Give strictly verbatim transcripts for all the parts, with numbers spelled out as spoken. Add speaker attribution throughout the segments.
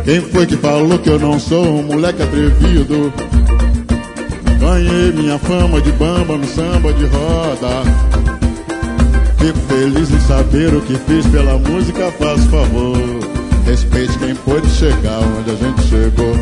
Speaker 1: Quem foi que falou que eu não sou um moleque atrevido? Ganhei minha fama de bamba no samba de roda. Fico feliz em saber o que fiz pela música, faço favor. Respeite quem pôde chegar onde a gente chegou.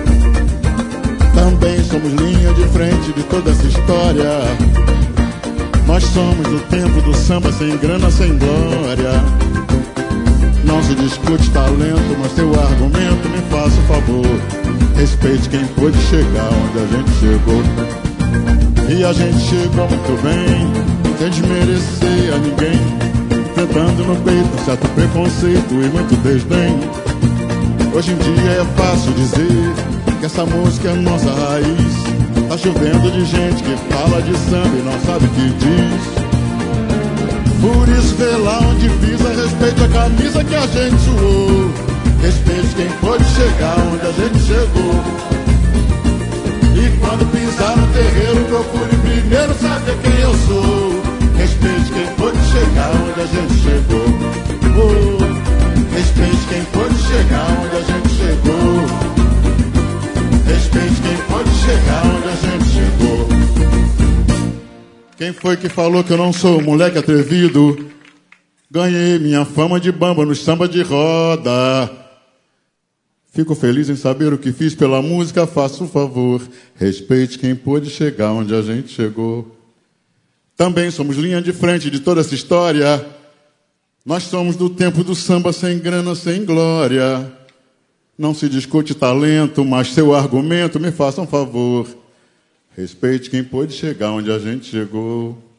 Speaker 1: Também somos linha de frente de toda essa história. Nós somos do tempo do samba, sem grana, sem glória. Não se discute talento, mas teu argumento, me faça o favor. Respeite quem pôde chegar onde a gente chegou. E a gente chegou muito bem, sem desmerecer a ninguém, enfrentando no peito um certo preconceito e muito desdém. Hoje em dia é fácil dizer que essa música é nossa raiz. Tá chovendo de gente que fala de samba e não sabe o que diz. Por isso vê lá onde pisa, respeite a camisa que a gente suou. Respeite quem pôde chegar onde a gente chegou. E quando pisar no terreiro, procure primeiro saber quem eu sou. Respeite quem pôde chegar onde a gente chegou. Oh, respeite quem pôde chegar onde a gente chegou. Respeite quem pôde chegar onde a gente chegou. Quem foi que falou que eu não sou um moleque atrevido? Ganhei minha fama de bamba no samba de roda. Fico feliz em saber o que fiz pela música, faça um favor. Respeite quem pôde chegar onde a gente chegou. Também somos linha de frente de toda essa história. Nós somos do tempo do samba, sem grana, sem glória. Não se discute talento, mas seu argumento, me faça um favor. Respeite quem pôde chegar onde a gente chegou.